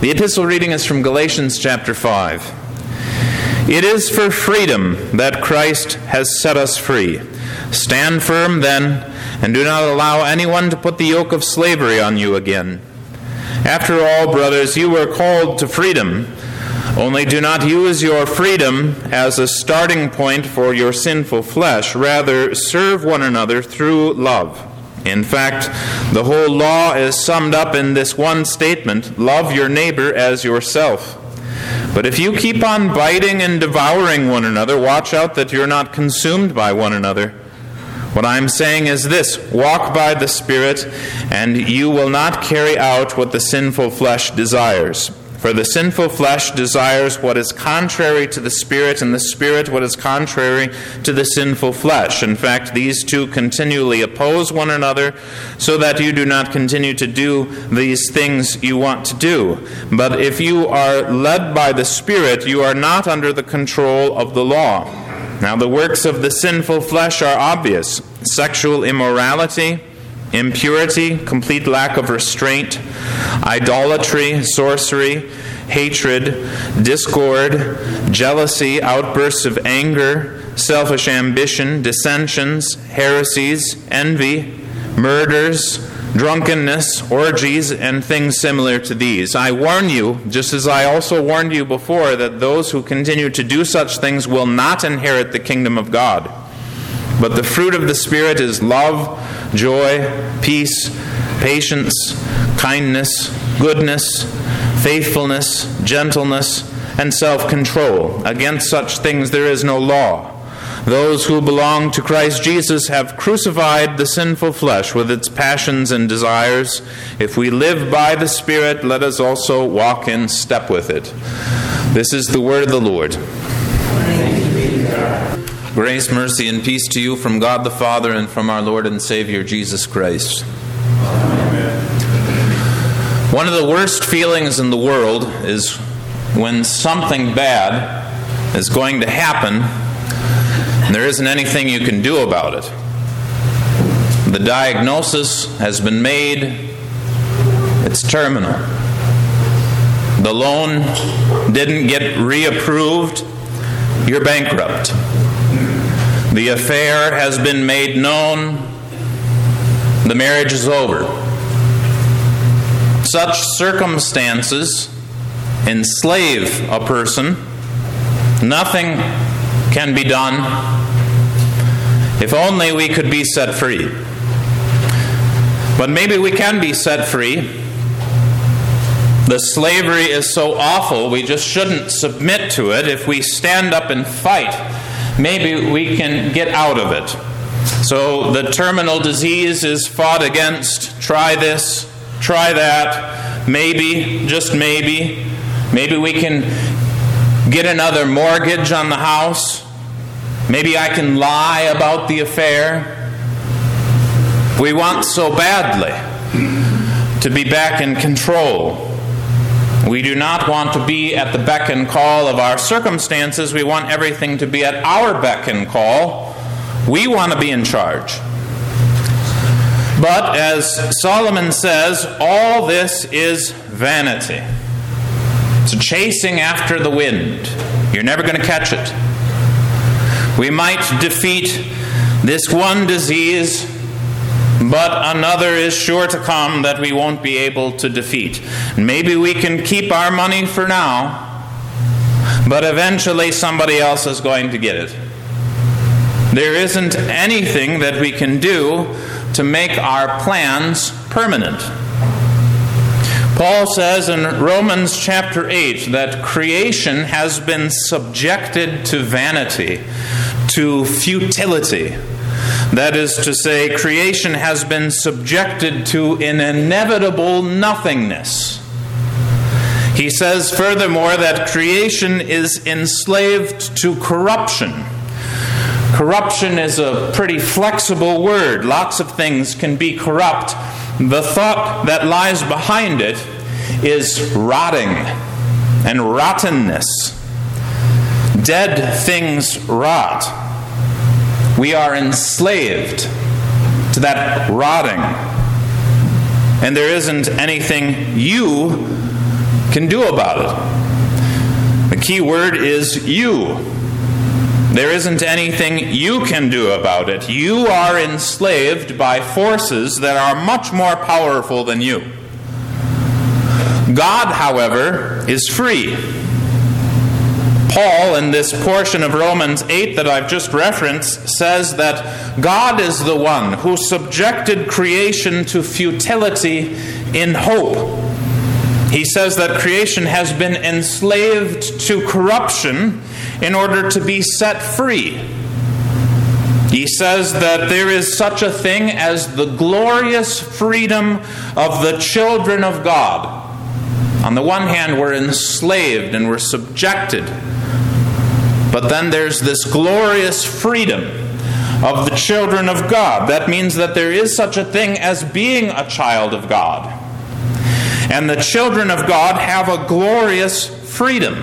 The epistle reading is from Galatians chapter 5. It is for freedom that Christ has set us free. Stand firm then, and do not allow anyone to put the yoke of slavery on you again. After all, brothers, you were called to freedom. Only do not use your freedom as a starting point for your sinful flesh. Rather, serve one another through love. In fact, the whole law is summed up in this one statement: love your neighbor as yourself. But if you keep on biting and devouring one another, watch out that you're not consumed by one another. What I'm saying is this: walk by the Spirit, and you will not carry out what the sinful flesh desires. For the sinful flesh desires what is contrary to the Spirit, and the Spirit what is contrary to the sinful flesh. In fact, these two continually oppose one another, so that you do not continue to do these things you want to do. But if you are led by the Spirit, you are not under the control of the law. Now the works of the sinful flesh are obvious: sexual immorality, impurity, complete lack of restraint, idolatry, sorcery, hatred, discord, jealousy, outbursts of anger, selfish ambition, dissensions, heresies, envy, murders, drunkenness, orgies, and things similar to these. I warn you, just as I also warned you before, that those who continue to do such things will not inherit the kingdom of God. But the fruit of the Spirit is love, joy, peace, patience, kindness, goodness, faithfulness, gentleness, and self-control. Against such things there is no law. Those who belong to Christ Jesus have crucified the sinful flesh with its passions and desires. If we live by the Spirit, let us also walk in step with it. This is the word of the Lord. Grace, mercy, and peace to you from God the Father and from our Lord and Savior Jesus Christ. Amen. One of the worst feelings in the world is when something bad is going to happen and there isn't anything you can do about it. The diagnosis has been made. It's terminal. The loan didn't get reapproved. You're bankrupt. The affair has been made known. The marriage is over. Such circumstances enslave a person. Nothing can be done. If only we could be set free. But maybe we can be set free. The slavery is so awful, we just shouldn't submit to it. If we stand up and fight, maybe we can get out of it. So the terminal disease is fought against. Try this, try that. Maybe, just maybe we can get another mortgage on the house. Maybe I can lie about the affair. We want so badly to be back in control. We do not want to be at the beck and call of our circumstances. We want everything to be at our beck and call. We want to be in charge. But as Solomon says, all this is vanity. It's chasing after the wind. You're never going to catch it. We might defeat this one disease, but another is sure to come that we won't be able to defeat. Maybe we can keep our money for now, but eventually somebody else is going to get it. There isn't anything that we can do to make our plans permanent. Paul says in Romans chapter 8 that creation has been subjected to vanity, to futility. That is to say, creation has been subjected to an inevitable nothingness. He says furthermore that creation is enslaved to corruption. Corruption is a pretty flexible word. Lots of things can be corrupt. The thought that lies behind it is rotting and rottenness. Dead things rot. We are enslaved to that rotting. And there isn't anything you can do about it. The key word is you. There isn't anything you can do about it. You are enslaved by forces that are much more powerful than you. God, however, is free. Paul, in this portion of Romans 8 that I've just referenced, says that God is the one who subjected creation to futility in hope. He says that creation has been enslaved to corruption in order to be set free. He says that there is such a thing as the glorious freedom of the children of God. On the one hand, we're enslaved and we're subjected. But then there's this glorious freedom of the children of God. That means that there is such a thing as being a child of God. And the children of God have a glorious freedom.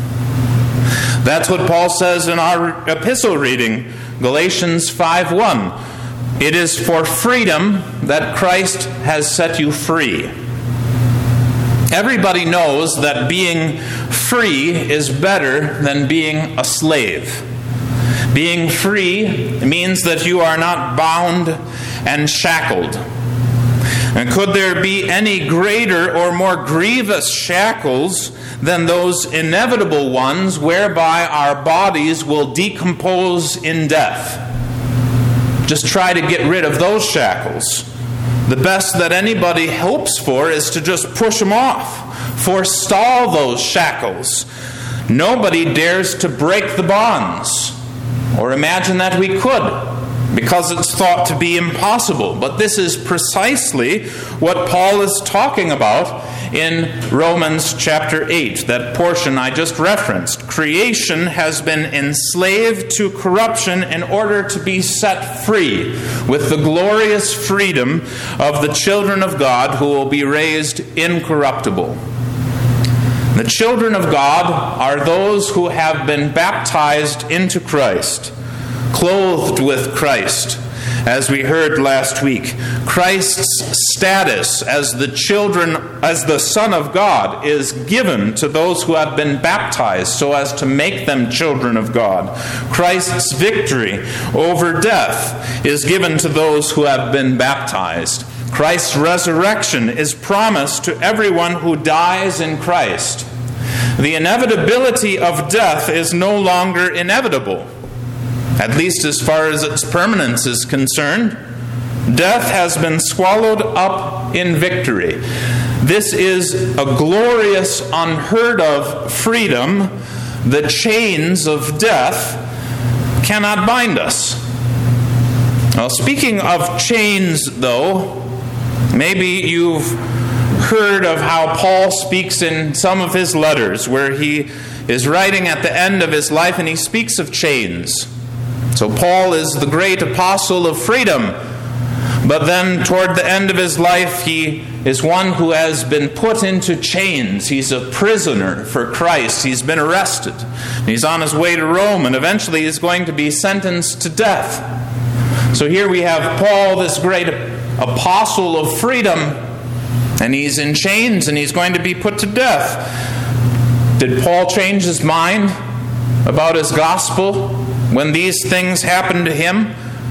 That's what Paul says in our epistle reading, Galatians 5:1. It is for freedom that Christ has set you free. Everybody knows that being free is better than being a slave. Being free means that you are not bound and shackled. And could there be any greater or more grievous shackles than those inevitable ones whereby our bodies will decompose in death? Just try to get rid of those shackles. The best that anybody hopes for is to just push them off, forestall those shackles. Nobody dares to break the bonds, or imagine that we could, because it's thought to be impossible. But this is precisely what Paul is talking about in Romans chapter 8, that portion I just referenced. Creation has been enslaved to corruption in order to be set free with the glorious freedom of the children of God who will be raised incorruptible. The children of God are those who have been baptized into Christ, clothed with Christ. As we heard last week, Christ's status as the Son of God is given to those who have been baptized so as to make them children of God. Christ's victory over death is given to those who have been baptized. Christ's resurrection is promised to everyone who dies in Christ. The inevitability of death is no longer inevitable, at least as far as its permanence is concerned. Death has been swallowed up in victory. This is a glorious, unheard of freedom. The chains of death cannot bind us. Now, speaking of chains, though, maybe you've heard of how Paul speaks in some of his letters, where he is writing at the end of his life and he speaks of chains. So Paul is the great apostle of freedom, but then toward the end of his life he is one who has been put into chains. He's a prisoner for Christ. He's been arrested. He's on his way to Rome, and eventually he's going to be sentenced to death. So here we have Paul, this great apostle of freedom, and he's in chains and he's going to be put to death. Did Paul change his mind about his gospel when these things happened to him?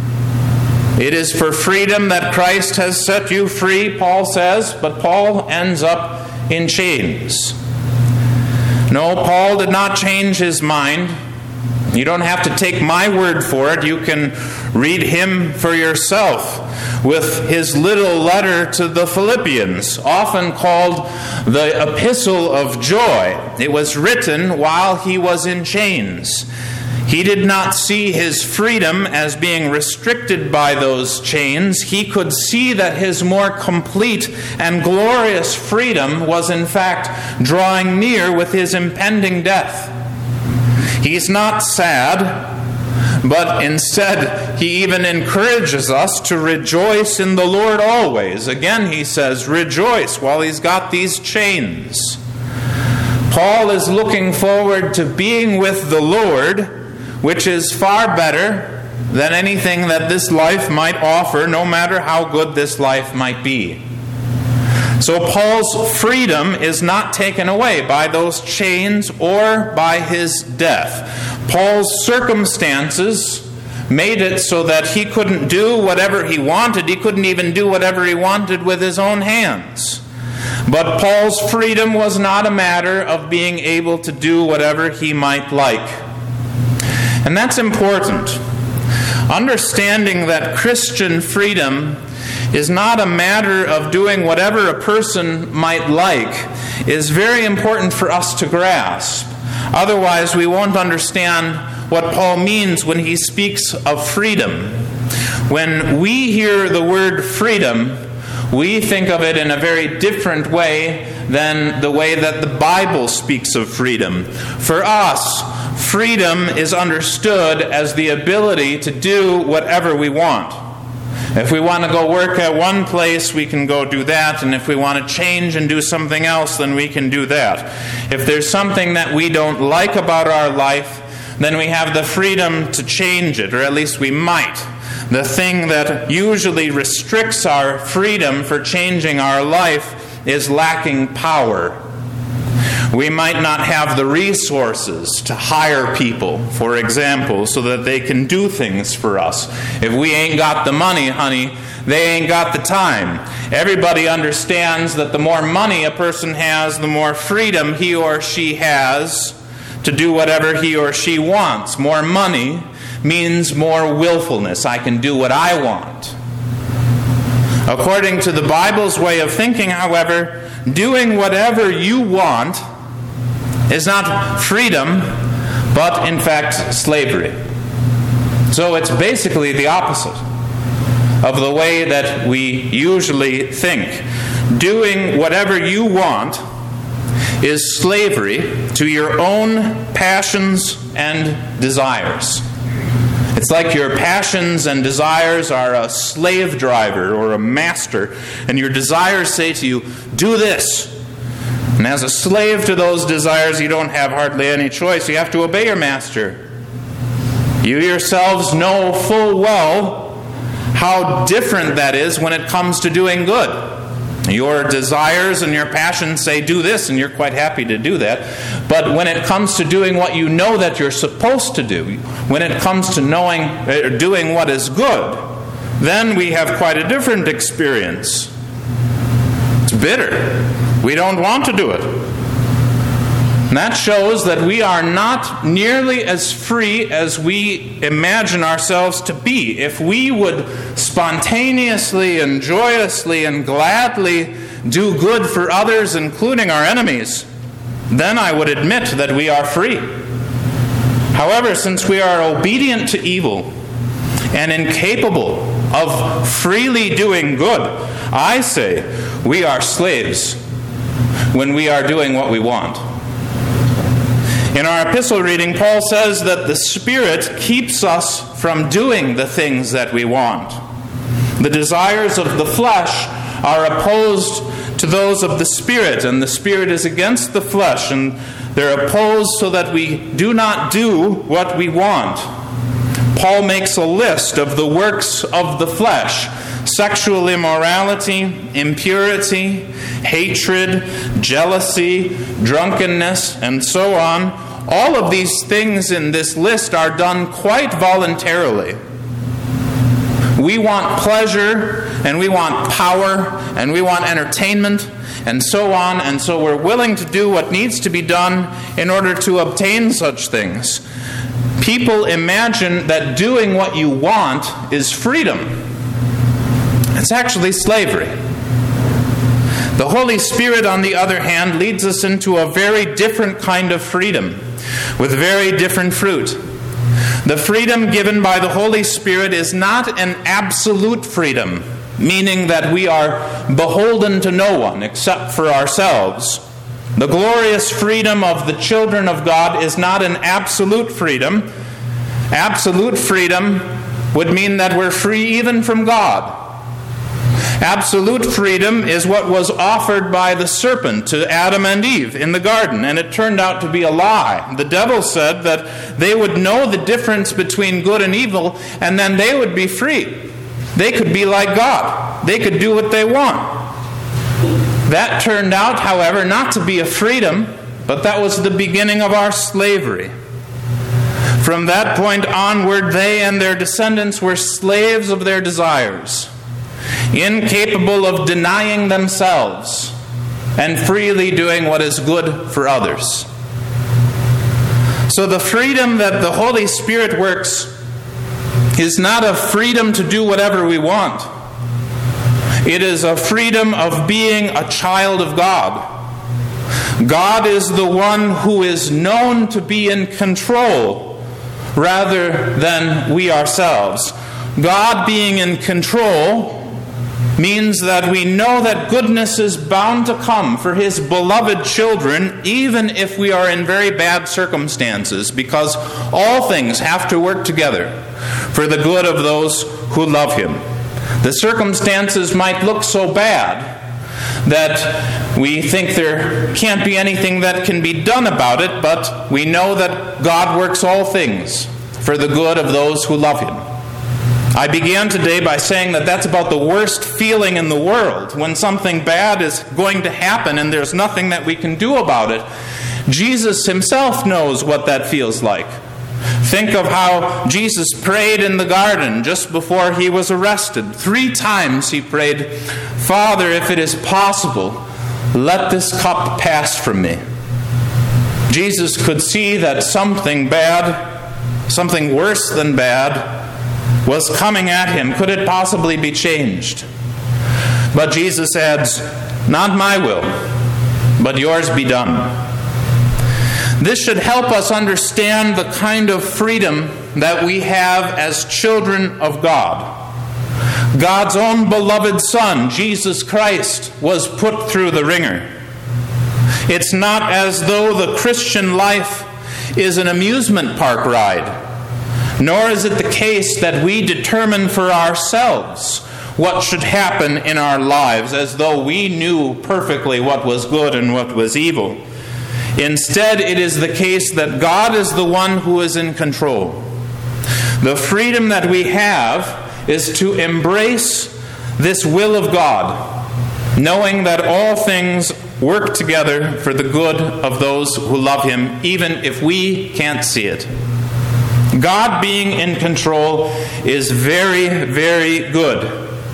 It is for freedom that Christ has set you free, Paul says, but Paul ends up in chains. No, Paul did not change his mind. You don't have to take my word for it. You can read him for yourself with his little letter to the Philippians, often called the Epistle of Joy. It was written while he was in chains. He did not see his freedom as being restricted by those chains. He could see that his more complete and glorious freedom was in fact drawing near with his impending death. He's not sad, but instead he even encourages us to rejoice in the Lord always. Again, he says, rejoice while he's got these chains. Paul is looking forward to being with the Lord, which is far better than anything that this life might offer, no matter how good this life might be. So Paul's freedom is not taken away by those chains or by his death. Paul's circumstances made it so that he couldn't do whatever he wanted. He couldn't even do whatever he wanted with his own hands. But Paul's freedom was not a matter of being able to do whatever he might like. And that's important. Understanding that Christian freedom is not a matter of doing whatever a person might like is very important for us to grasp. Otherwise, we won't understand what Paul means when he speaks of freedom. When we hear the word freedom, we think of it in a very different way than the way that the Bible speaks of freedom. For us, freedom is understood as the ability to do whatever we want. If we want to go work at one place, we can go do that. And if we want to change and do something else, then we can do that. If there's something that we don't like about our life, then we have the freedom to change it, or at least we might. The thing that usually restricts our freedom for changing our life is lacking power. We might not have the resources to hire people, for example, so that they can do things for us. If we ain't got the money, honey, they ain't got the time. Everybody understands that the more money a person has, the more freedom he or she has to do whatever he or she wants. More money means more willfulness. I can do what I want. According to the Bible's way of thinking, however, doing whatever you want is not freedom, but in fact slavery. So it's basically the opposite of the way that we usually think. Doing whatever you want is slavery to your own passions and desires. It's like your passions and desires are a slave driver or a master, and your desires say to you, do this. And as a slave to those desires, you don't have hardly any choice. You have to obey your master. You yourselves know full well how different that is when it comes to doing good. Your desires and your passions say, do this, and you're quite happy to do that. But when it comes to doing what you know that you're supposed to do, when it comes to doing what is good, then we have quite a different experience. It's bitter. We don't want to do it. And that shows that we are not nearly as free as we imagine ourselves to be. If we would spontaneously and joyously and gladly do good for others, including our enemies, then I would admit that we are free. However, since we are obedient to evil and incapable of freely doing good, I say we are slaves when we are doing what we want. In our epistle reading, Paul says that the Spirit keeps us from doing the things that we want. The desires of the flesh are opposed to those of the Spirit, and the Spirit is against the flesh, and they're opposed so that we do not do what we want. Paul makes a list of the works of the flesh: sexual immorality, impurity, hatred, jealousy, drunkenness, and so on. All of these things in this list are done quite voluntarily. We want pleasure, and we want power, and we want entertainment, and so on, and so we're willing to do what needs to be done in order to obtain such things. People imagine that doing what you want is freedom. It's actually slavery. The Holy Spirit, on the other hand, leads us into a very different kind of freedom, with very different fruit. The freedom given by the Holy Spirit is not an absolute freedom, meaning that we are beholden to no one except for ourselves. The glorious freedom of the children of God is not an absolute freedom. Absolute freedom would mean that we're free even from God. Absolute freedom is what was offered by the serpent to Adam and Eve in the garden, and it turned out to be a lie. The devil said that they would know the difference between good and evil, and then they would be free. They could be like God. They could do what they want. That turned out, however, not to be a freedom, but that was the beginning of our slavery. From that point onward, they and their descendants were slaves of their desires, incapable of denying themselves and freely doing what is good for others. So the freedom that the Holy Spirit works is not a freedom to do whatever we want. It is a freedom of being a child of God. God is the one who is known to be in control rather than we ourselves. God being in control means that we know that goodness is bound to come for His beloved children, even if we are in very bad circumstances, because all things have to work together for the good of those who love Him. The circumstances might look so bad that we think there can't be anything that can be done about it, but we know that God works all things for the good of those who love Him. I began today by saying that that's about the worst feeling in the world, when something bad is going to happen and there's nothing that we can do about it. Jesus Himself knows what that feels like. Think of how Jesus prayed in the garden just before He was arrested. 3 times He prayed, "Father, if it is possible, let this cup pass from me." Jesus could see that something bad, something worse than bad, was coming at Him. Could it possibly be changed? But Jesus adds, "Not my will, but yours be done." This should help us understand the kind of freedom that we have as children of God. God's own beloved Son, Jesus Christ, was put through the ringer. It's not as though the Christian life is an amusement park ride, nor is it the case that we determine for ourselves what should happen in our lives, as though we knew perfectly what was good and what was evil. Instead, it is the case that God is the one who is in control. The freedom that we have is to embrace this will of God, knowing that all things work together for the good of those who love Him, even if we can't see it. God being in control is very, very good.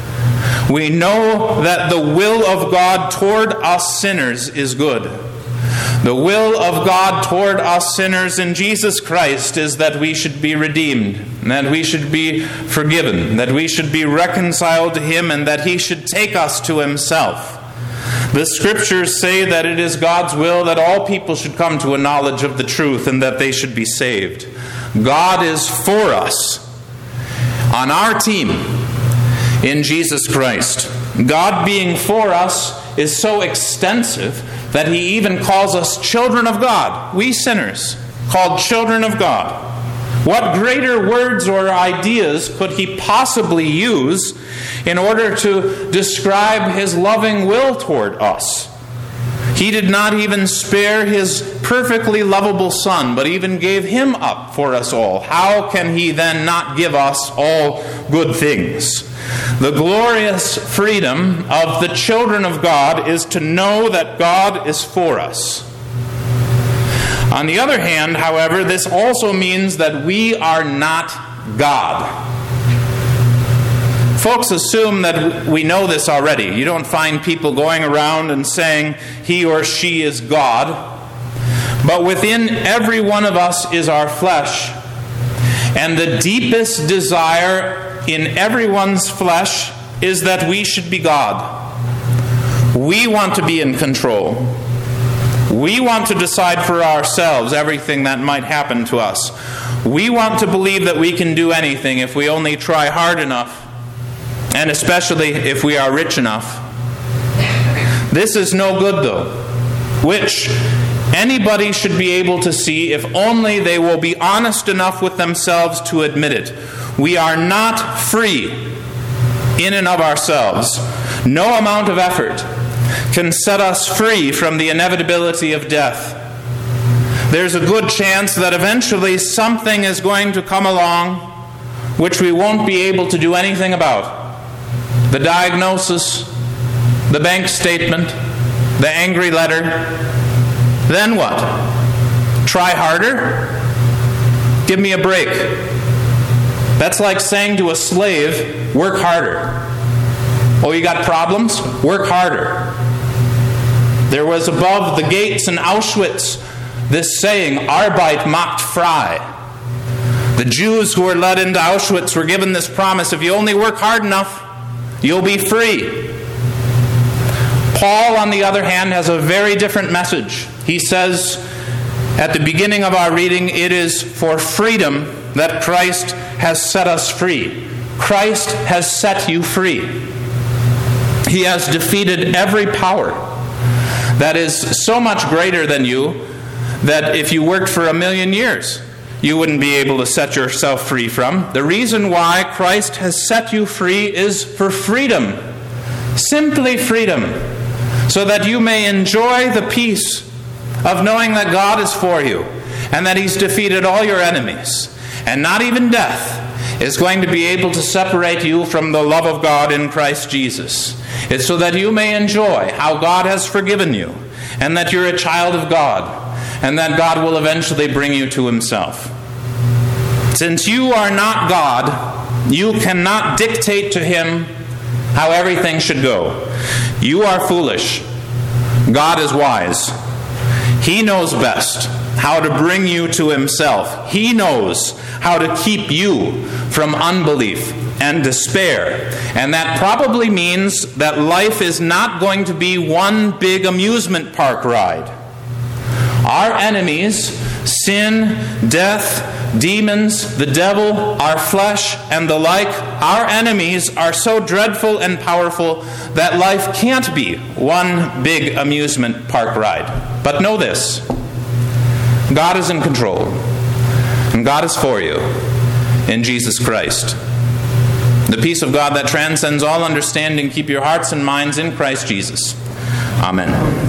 We know that the will of God toward us sinners is good. The will of God toward us sinners in Jesus Christ is that we should be redeemed, that we should be forgiven, that we should be reconciled to Him, and that He should take us to Himself. The Scriptures say that it is God's will that all people should come to a knowledge of the truth and that they should be saved. God is for us, on our team, in Jesus Christ. God being for us is so extensive that He even calls us children of God. We sinners, called children of God. What greater words or ideas could He possibly use in order to describe His loving will toward us? He did not even spare His perfectly lovable Son, but even gave Him up for us all. How can He then not give us all good things? The glorious freedom of the children of God is to know that God is for us. On the other hand, however, this also means that we are not God. Folks assume that we know this already. You don't find people going around and saying he or she is God. But within every one of us is our flesh. And the deepest desire in everyone's flesh is that we should be God. We want to be in control. We want to decide for ourselves everything that might happen to us. We want to believe that we can do anything if we only try hard enough, and especially if we are rich enough. This is no good, though, which anybody should be able to see if only they will be honest enough with themselves to admit it. We are not free in and of ourselves. No amount of effort can set us free from the inevitability of death. There's a good chance that eventually something is going to come along which we won't be able to do anything about. The diagnosis, the bank statement, the angry letter, then what? Try harder? Give me a break. That's like saying to a slave, work harder. Oh, you got problems? Work harder. There was above the gates in Auschwitz this saying, Arbeit macht frei. The Jews who were led into Auschwitz were given this promise, if you only work hard enough, you'll be free. Paul, on the other hand, has a very different message. He says at the beginning of our reading, it is for freedom that Christ has set us free. Christ has set you free. He has defeated every power that is so much greater than you that if you worked for 1,000,000 years, you wouldn't be able to set yourself free from. The reason why Christ has set you free is for freedom. Simply freedom. So that you may enjoy the peace of knowing that God is for you and that He's defeated all your enemies. And not even death is going to be able to separate you from the love of God in Christ Jesus. It's so that you may enjoy how God has forgiven you and that you're a child of God and that God will eventually bring you to Himself. Since you are not God, you cannot dictate to Him how everything should go. You are foolish. God is wise. He knows best how to bring you to Himself. He knows how to keep you from unbelief and despair. And that probably means that life is not going to be one big amusement park ride. Our enemies, sin, death, demons, the devil, our flesh, and the like, our enemies are so dreadful and powerful that life can't be one big amusement park ride. But know this, God is in control, and God is for you in Jesus Christ. The peace of God that transcends all understanding, keep your hearts and minds in Christ Jesus. Amen.